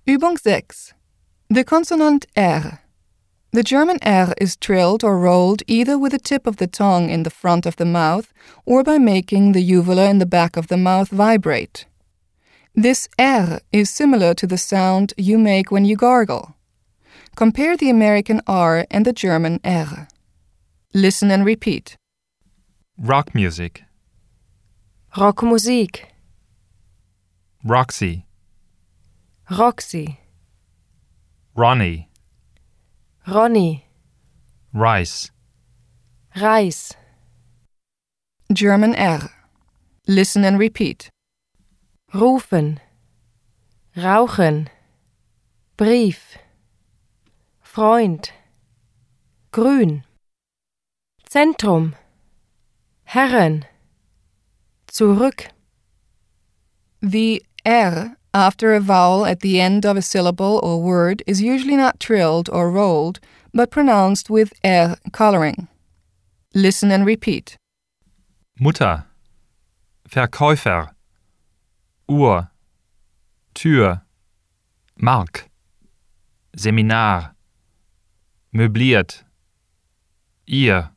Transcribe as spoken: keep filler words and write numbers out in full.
Übung sechs. The consonant R. The German R is trilled or rolled either with the tip of the tongue in the front of the mouth or by making the uvula in the back of the mouth vibrate. This R is similar to the sound you make when you gargle. Compare the American R and the German R. Listen and repeat. Rock music. Rockmusik. Roxy. Roxy. Ronnie. Ronny. Rice. Reis. German R. Listen and repeat. Rufen. Rauchen. Brief. Freund. Grün. Zentrum. Herren. Zurück. The R after a vowel at the end of a syllable or word is usually not trilled or rolled, but pronounced with R coloring. Listen and repeat. Mutter. Verkäufer. Uhr. Tür. Mark. Seminar. Möbliert. Ihr.